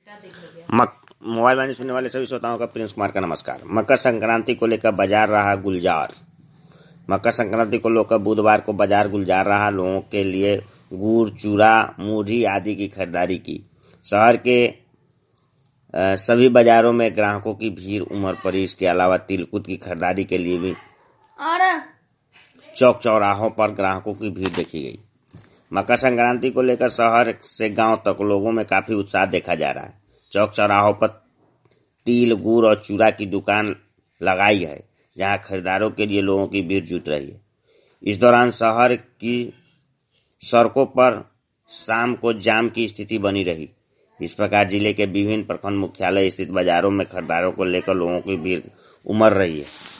Mobile वाणी सुनने वाले सभी श्रोताओं का प्रिंस कुमार का नमस्कार। मकर संक्रांति को लेकर बाजार रहा गुलजार। मकर संक्रांति को लेकर बुधवार को बाजार गुलजार रहा। लोगों के लिए गुड़, चूड़ा, मूढ़ी आदि की खरीदारी की। शहर के सभी बाजारों में ग्राहकों की भीड़ उमड़ पड़ी। इसके अलावा तिलकुट की खरीदारी के लिए भी चौक चौराहों पर ग्राहकों की भीड़ देखी गई। मकर संक्रांति को लेकर शहर से गांव तक लोगों में काफी उत्साह देखा जा रहा है। चौक चौराहों पर तिल, गुड़ और चूड़ा की दुकान लगाई है, जहां खरीदारों के लिए लोगों की भीड़ जुट रही है। इस दौरान शहर की सड़कों पर शाम को जाम की स्थिति बनी रही। इस प्रकार जिले के विभिन्न प्रखंड मुख्यालय स्थित बाजारों में खरीदारों को लेकर लोगों की भीड़ उमड़ रही है।